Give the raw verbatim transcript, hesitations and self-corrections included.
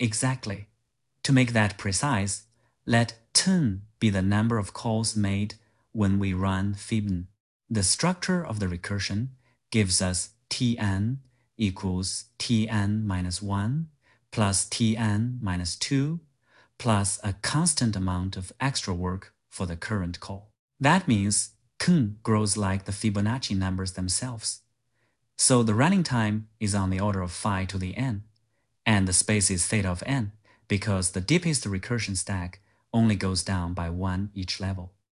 Exactly. To make that precise, let ten be the number of calls made when we run fibn. The structure of the recursion gives us Tn equals Tn minus one plus Tn minus two plus a constant amount of extra work for the current call. That means Kn grows like the Fibonacci numbers themselves. So the running time is on the order of phi to the n, and the space is theta of n, because the deepest recursion stack only goes down by one each level.